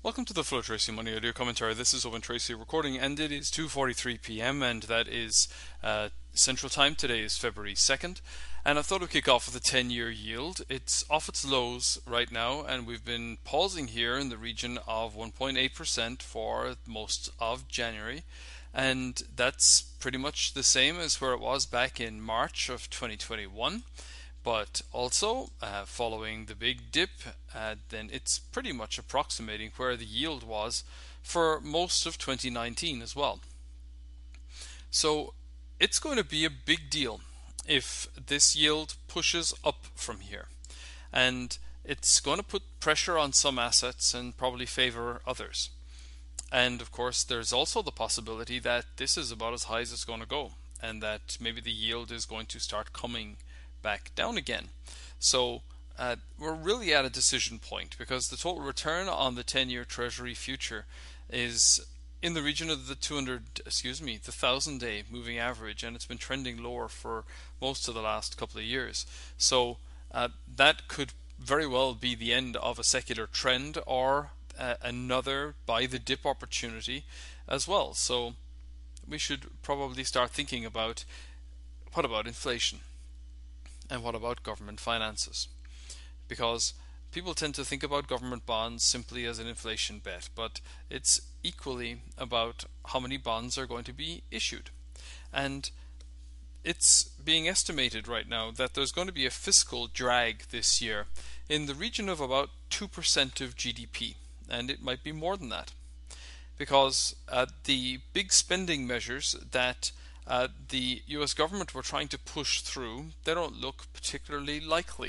Welcome to the Flow Tracy Money Audio Commentary. This is Owen Tracy recording, and it is 2:43 p.m. and that is Central Time. Today is February 2nd, and I thought we'd kick off with the 10-year yield. It's off its lows right now, and we've been pausing here in the region of 1.8% for most of January, and that's pretty much the same as where it was back in March of 2021. But also, following the big dip, then it's pretty much approximating where the yield was for most of 2019 as well. So it's going to be a big deal if this yield pushes up from here. And it's going to put pressure on some assets and probably favor others. And of course, there's also the possibility that this is about as high as it's going to go, and that maybe the yield is going to start coming back down again. So we're really at a decision point because the total return on the 10-year Treasury future is in the region of the 1,000-day moving average, and it's been trending lower for most of the last couple of years. So that could very well be the end of a secular trend or another buy the dip opportunity as well. So we should probably start thinking about, what about inflation? And what about government finances? Because people tend to think about government bonds simply as an inflation bet, but it's equally about how many bonds are going to be issued. And it's being estimated right now that there's going to be a fiscal drag this year in the region of about 2% of GDP, and it might be more than that. Because the big spending measures that the US government were trying to push through, they don't look particularly likely.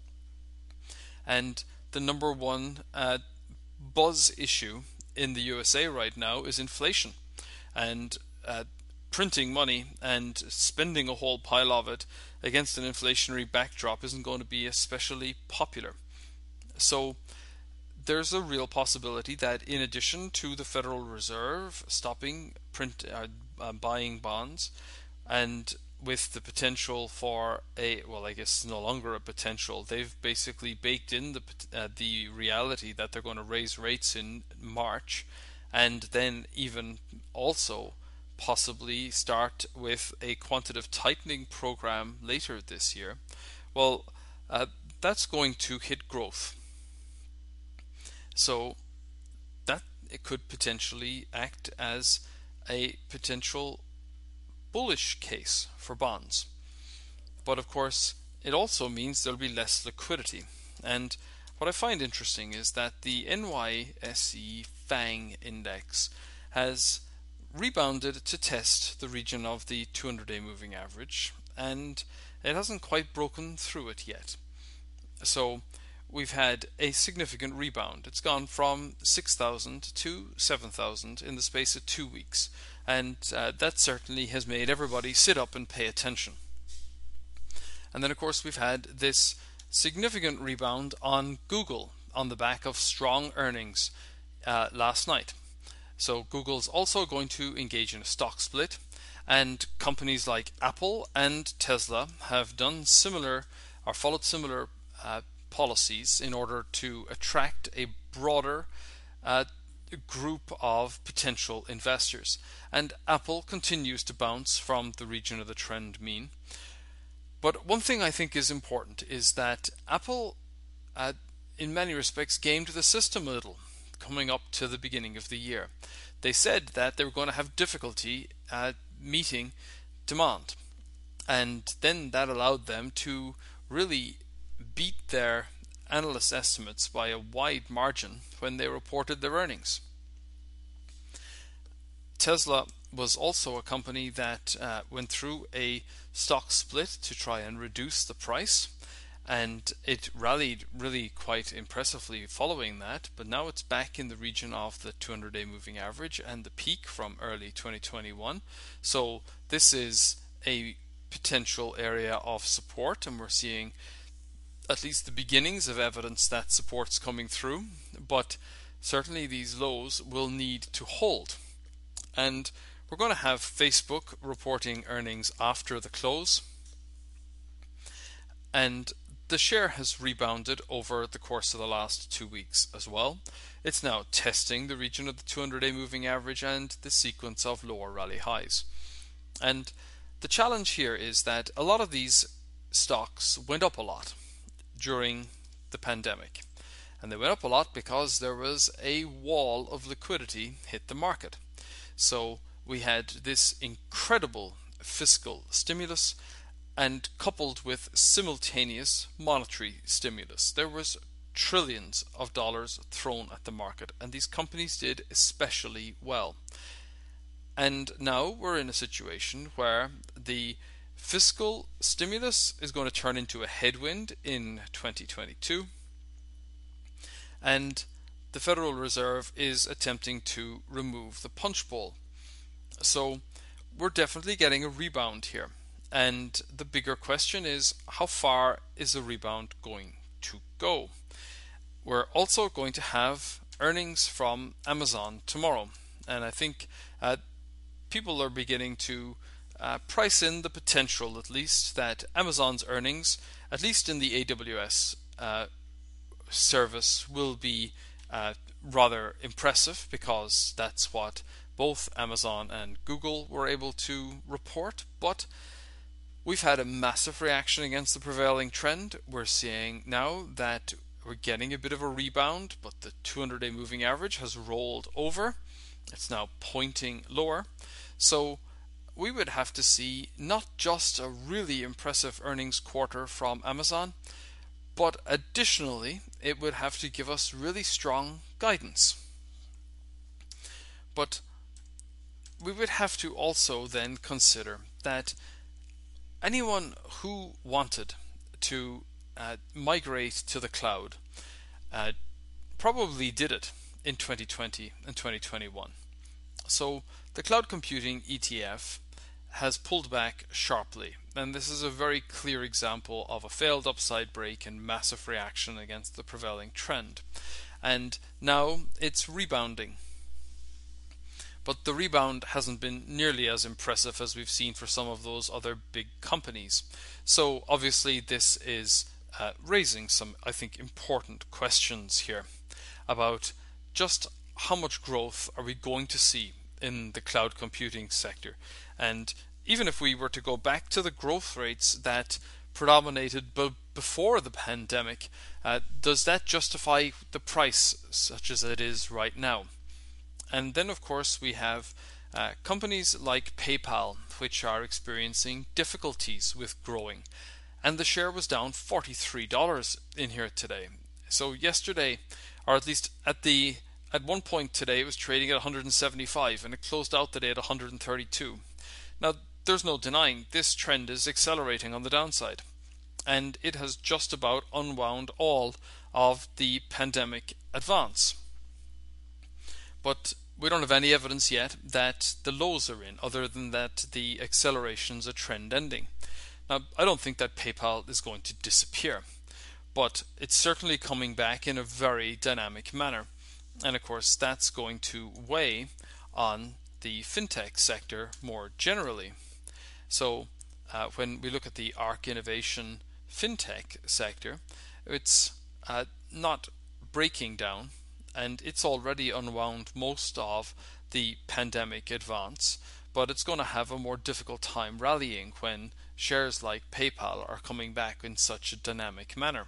And the number one buzz issue in the USA right now is inflation. And printing money and spending a whole pile of it against an inflationary backdrop isn't going to be especially popular. So there's a real possibility that in addition to the Federal Reserve stopping buying bonds, and with the potential for I guess no longer a potential, they've basically baked in the reality that they're going to raise rates in March, and then even also possibly start with a quantitative tightening program later this year. Well, that's going to hit growth. So that it could potentially act as a potential bullish case for bonds. But of course, it also means there'll be less liquidity. And what I find interesting is that the NYSE FANG index has rebounded to test the region of the 200-day moving average, and it hasn't quite broken through it yet. So we've had a significant rebound. It's gone from 6,000 to 7,000 in the space of 2 weeks, and that certainly has made everybody sit up and pay attention. And then of course we've had this significant rebound on Google on the back of strong earnings last night. So Google's also going to engage in a stock split, and companies like Apple and Tesla have done similar or followed similar policies in order to attract a broader group of potential investors. And Apple continues to bounce from the region of the trend mean. But one thing I think is important is that Apple, in many respects, gamed the system a little coming up to the beginning of the year. They said that they were going to have difficulty meeting demand, and then that allowed them to really beat their analyst estimates by a wide margin when they reported their earnings. Tesla was also a company that went through a stock split to try and reduce the price, and it rallied really quite impressively following that, but now it's back in the region of the 200-day moving average and the peak from early 2021. So this is a potential area of support, and we're seeing at least the beginnings of evidence that support's coming through, but certainly these lows will need to hold. And we're going to have Facebook reporting earnings after the close, and the share has rebounded over the course of the last 2 weeks as well. It's now testing the region of the 200-day moving average and the sequence of lower rally highs. And the challenge here is that a lot of these stocks went up a lot during the pandemic. And they went up a lot because there was a wall of liquidity hit the market. So we had this incredible fiscal stimulus, and coupled with simultaneous monetary stimulus. There was trillions of dollars thrown at the market, and these companies did especially well. And now we're in a situation where the fiscal stimulus is going to turn into a headwind in 2022, and the Federal Reserve is attempting to remove the punch bowl. So we're definitely getting a rebound here. And the bigger question is, how far is the rebound going to go? We're also going to have earnings from Amazon tomorrow. And I think people are beginning to price in the potential, at least, that Amazon's earnings, at least in the AWS service, will be rather impressive, because that's what both Amazon and Google were able to report. But we've had a massive reaction against the prevailing trend. We're seeing now that we're getting a bit of a rebound, but the 200-day moving average has rolled over. It's now pointing lower. So we would have to see not just a really impressive earnings quarter from Amazon, but additionally it would have to give us really strong guidance. But we would have to also then consider that anyone who wanted to migrate to the cloud probably did it in 2020 and 2021. So the cloud computing ETF has pulled back sharply, and this is a very clear example of a failed upside break and massive reaction against the prevailing trend. And now it's rebounding. But the rebound hasn't been nearly as impressive as we've seen for some of those other big companies. So obviously this is raising some, I think, important questions here about just how much growth are we going to see in the cloud computing sector. And even if we were to go back to the growth rates that predominated before the pandemic, does that justify the price such as it is right now? And then, of course, we have companies like PayPal, which are experiencing difficulties with growing. And the share was down $43 in here today. So yesterday, or at least at one point today, it was trading at 175, and it closed out the day at 132. Now, there's no denying this trend is accelerating on the downside, and it has just about unwound all of the pandemic advance. But we don't have any evidence yet that the lows are in, other than that the acceleration's a trend ending. Now, I don't think that PayPal is going to disappear, but it's certainly coming back in a very dynamic manner. And of course, that's going to weigh on the fintech sector more generally. So when we look at the ARK Innovation fintech sector, it's not breaking down, and it's already unwound most of the pandemic advance, but it's going to have a more difficult time rallying when shares like PayPal are coming back in such a dynamic manner.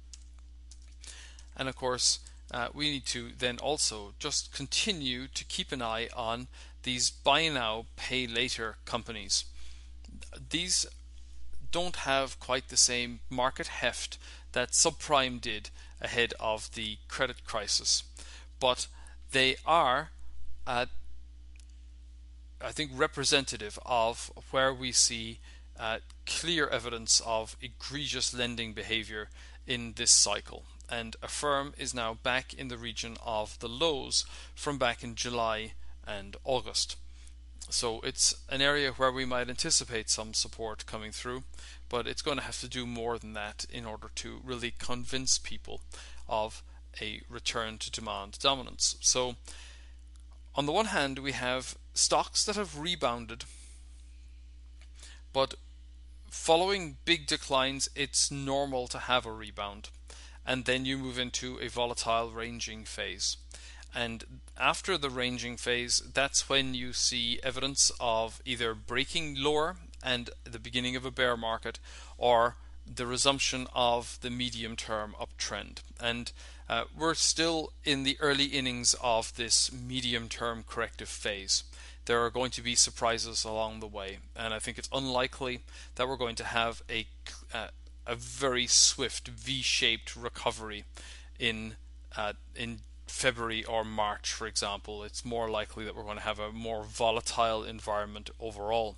And of course, we need to then also just continue to keep an eye on these buy now, pay later companies. These don't have quite the same market heft that subprime did ahead of the credit crisis, but they are, I think, representative of where we see clear evidence of egregious lending behavior in this cycle. And Affirm is now back in the region of the lows from back in July and August. So it's an area where we might anticipate some support coming through, but it's going to have to do more than that in order to really convince people of a return to demand dominance. So on the one hand, we have stocks that have rebounded, but following big declines, it's normal to have a rebound, and then you move into a volatile ranging phase. And after the ranging phase, that's when you see evidence of either breaking lower and the beginning of a bear market, or the resumption of the medium term uptrend. And we're still in the early innings of this medium term corrective phase. There are going to be surprises along the way, and I think it's unlikely that we're going to have a very swift V-shaped recovery in February or March, for example. It's more likely that we're going to have a more volatile environment overall.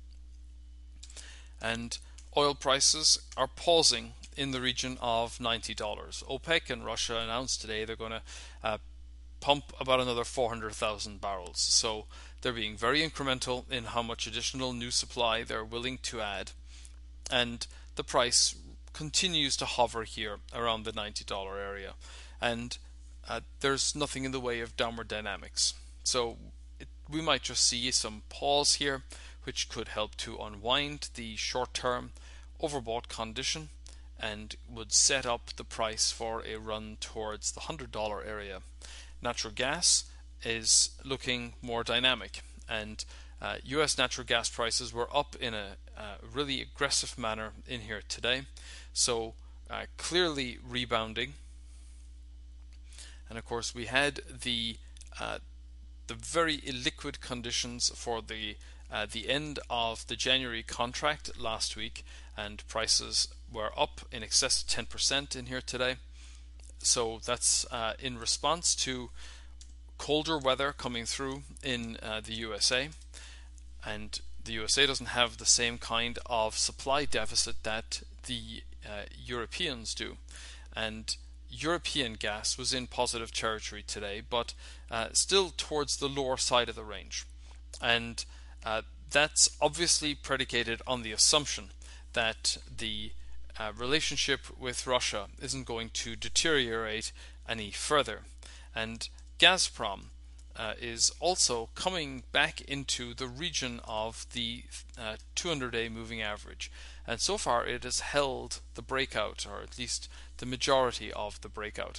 And oil prices are pausing in the region of $90. OPEC and Russia announced today they're going to pump about another 400,000 barrels. So they're being very incremental in how much additional new supply they're willing to add. And the price continues to hover here around the $90 area. And there's nothing in the way of downward dynamics. So we might just see some pause here, which could help to unwind the short-term overbought condition and would set up the price for a run towards the $100 area. Natural gas is looking more dynamic, and US natural gas prices were up in a really aggressive manner in here today, so clearly rebounding. And of course we had the very illiquid conditions for the end of the January contract last week, and prices were up in excess of 10% in here today. So that's in response to colder weather coming through in the USA, and the USA doesn't have the same kind of supply deficit that the Europeans do, and European gas was in positive territory today, but still towards the lower side of the range, and that's obviously predicated on the assumption that the relationship with Russia isn't going to deteriorate any further. And Gazprom is also coming back into the region of the 200-day moving average, and so far it has held the breakout, or at least the majority of the breakout.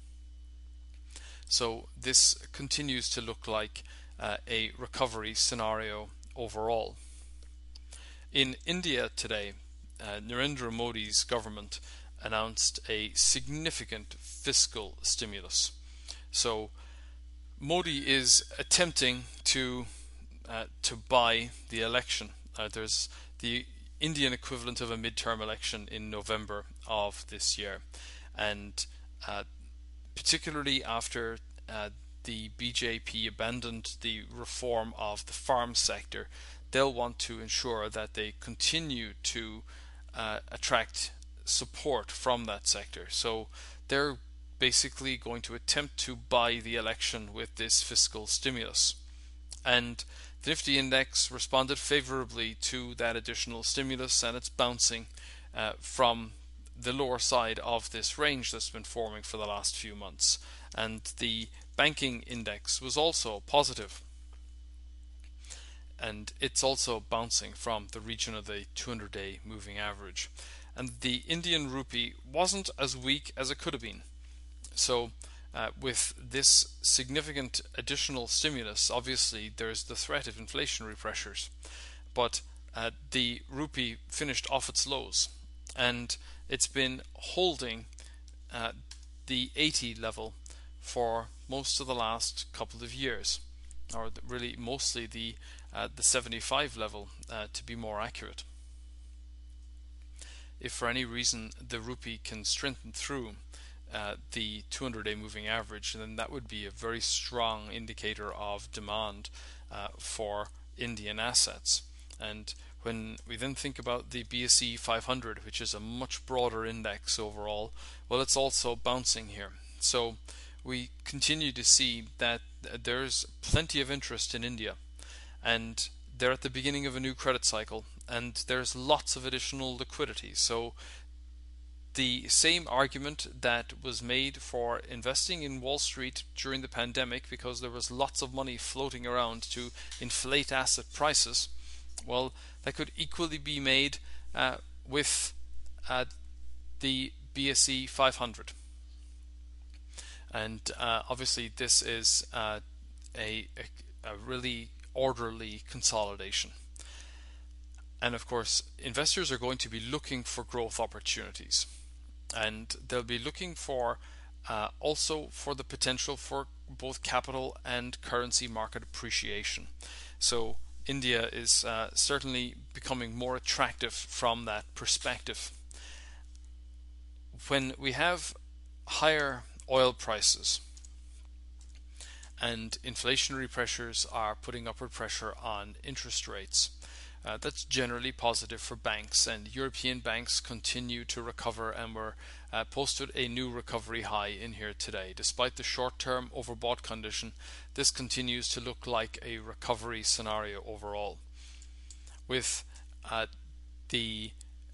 So this continues to look like a recovery scenario overall. In India today, Narendra Modi's government announced a significant fiscal stimulus. So Modi is attempting to buy the election. There's the Indian equivalent of a midterm election in November of this year, and particularly after the BJP abandoned the reform of the farm sector, they'll want to ensure that they continue to attract support from that sector. So they're basically going to attempt to buy the election with this fiscal stimulus. And the Nifty index responded favorably to that additional stimulus, and it's bouncing from the lower side of this range that's been forming for the last few months. And the banking index was also positive, and it's also bouncing from the region of the 200-day moving average. And the Indian rupee wasn't as weak as it could have been. So with this significant additional stimulus, obviously there's the threat of inflationary pressures, but the rupee finished off its lows, and it's been holding the 80 level for most of the last couple of years, or really mostly the 75 level to be more accurate. If for any reason the rupee can strengthen through the 200-day moving average, then that would be a very strong indicator of demand for Indian assets. And when we then think about the BSE 500, which is a much broader index overall, well, it's also bouncing here. So we continue to see that there's plenty of interest in India, and they're at the beginning of a new credit cycle, and there's lots of additional liquidity. So the same argument that was made for investing in Wall Street during the pandemic, because there was lots of money floating around to inflate asset prices, well, that could equally be made with the BSE 500. And obviously this is a really orderly consolidation. And of course, investors are going to be looking for growth opportunities, and they'll be looking for also for the potential for both capital and currency market appreciation. So India is certainly becoming more attractive from that perspective. When we have higher oil prices and inflationary pressures are putting upward pressure on interest rates, that's generally positive for banks, and European banks continue to recover, and we're posted a new recovery high in here today. Despite the short-term overbought condition, this continues to look like a recovery scenario overall. With the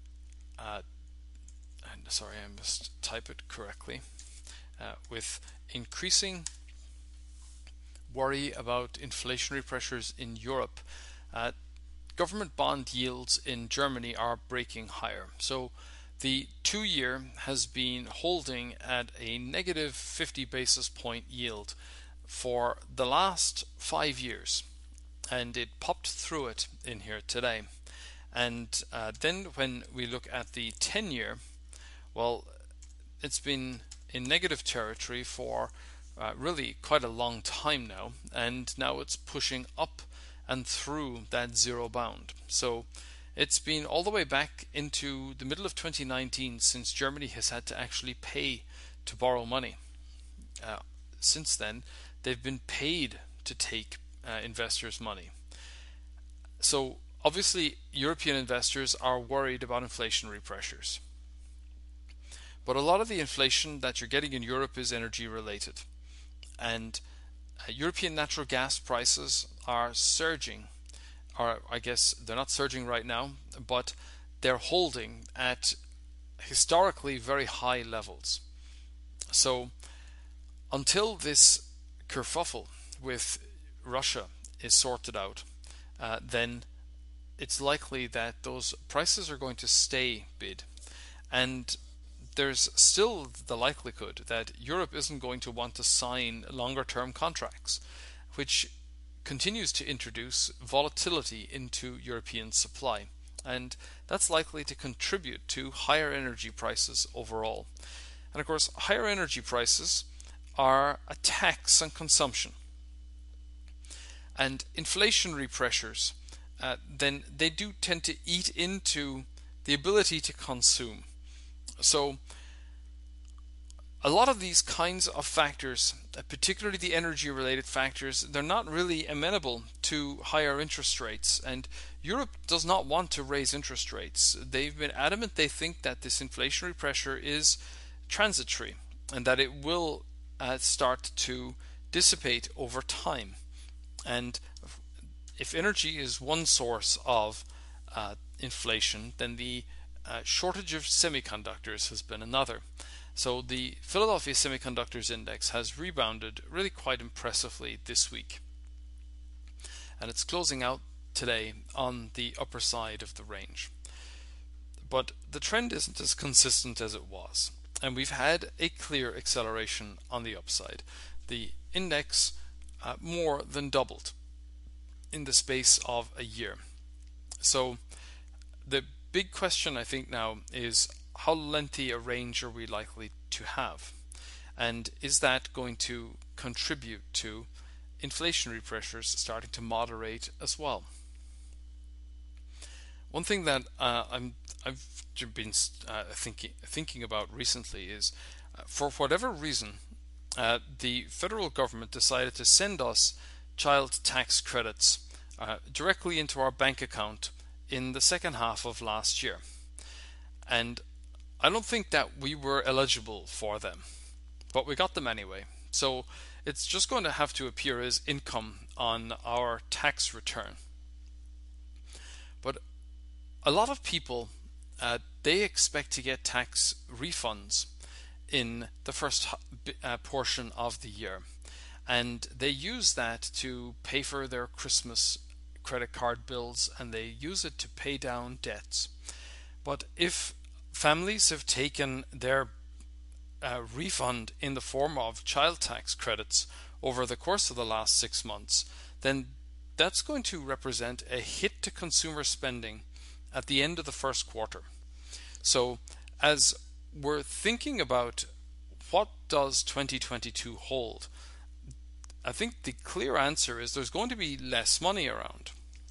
sorry, I must type it correctly. With increasing worry about inflationary pressures in Europe, government bond yields in Germany are breaking higher. So the 2-year has been holding at a negative 50 basis point yield for the last 5 years, and it popped through it in here today. And then when we look at the 10-year, well, it's been in negative territory for really quite a long time now, and now it's pushing up and through that zero bound. So it's been all the way back into the middle of 2019 since Germany has had to actually pay to borrow money. Since then, they've been paid to take investors' money. So obviously, European investors are worried about inflationary pressures. But a lot of the inflation that you're getting in Europe is energy related. And European natural gas prices are surging, or I guess they're not surging right now, but they're holding at historically very high levels. So until this kerfuffle with Russia is sorted out, then it's likely that those prices are going to stay bid. And there's still the likelihood that Europe isn't going to want to sign longer term contracts, which continues to introduce volatility into European supply. And that's likely to contribute to higher energy prices overall. And of course, higher energy prices are a tax on consumption. And inflationary pressures, then they do tend to eat into the ability to consume. So a lot of these kinds of factors, particularly the energy related factors, they're not really amenable to higher interest rates, and Europe does not want to raise interest rates. They've been adamant they think that this inflationary pressure is transitory and that it will start to dissipate over time. And if energy is one source of inflation, then the shortage of semiconductors has been another. So the Philadelphia Semiconductors Index has rebounded really quite impressively this week, and it's closing out today on the upper side of the range. But the trend isn't as consistent as it was, and we've had a clear acceleration on the upside. The index more than doubled in the space of a year. So the big question I think now is, how lengthy a range are we likely to have? And is that going to contribute to inflationary pressures starting to moderate as well? One thing that I've been thinking about recently is, for whatever reason, the federal government decided to send us child tax credits directly into our bank account in the second half of last year. And I don't think that we were eligible for them, but we got them anyway. So it's just going to have to appear as income on our tax return. But a lot of people, they expect to get tax refunds in the first portion of the year, and they use that to pay for their Christmas credit card bills, and they use it to pay down debts. But if families have taken their refund in the form of child tax credits over the course of the last 6 months, then that's going to represent a hit to consumer spending at the end of the first quarter. So, as we're thinking about what does 2022 hold, I think the clear answer is there's going to be less money around.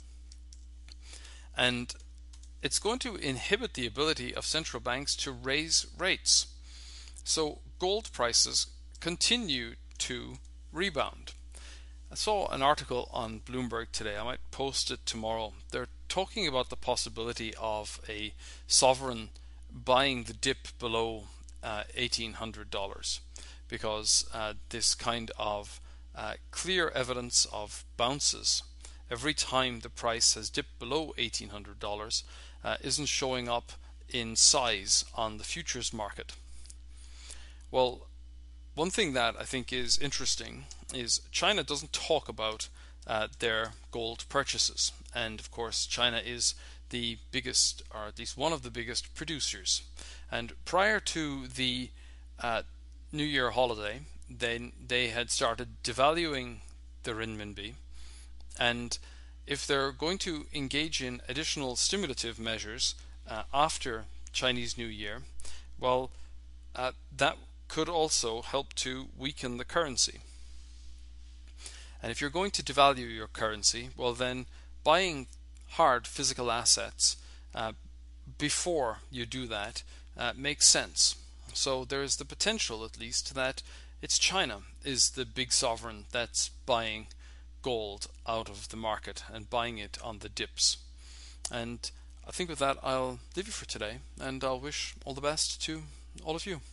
And it's going to inhibit the ability of central banks to raise rates. So gold prices continue to rebound. I saw an article on Bloomberg today. I might post it tomorrow. They're talking about the possibility of a sovereign buying the dip below $1,800 because this kind of clear evidence of bounces every time the price has dipped below $1,800 isn't showing up in size on the futures market. Well, one thing that I think is interesting is China doesn't talk about their gold purchases, and of course China is the biggest, or at least one of the biggest producers. And prior to the New Year holiday, then they had started devaluing the renminbi, and if they're going to engage in additional stimulative measures after Chinese New Year, well, that could also help to weaken the currency. And if you're going to devalue your currency, well then buying hard physical assets before you do that makes sense. So there is the potential, at least, that it's China is the big sovereign that's buying gold out of the market and buying it on the dips. And I think with that I'll leave you for today, and I'll wish all the best to all of you.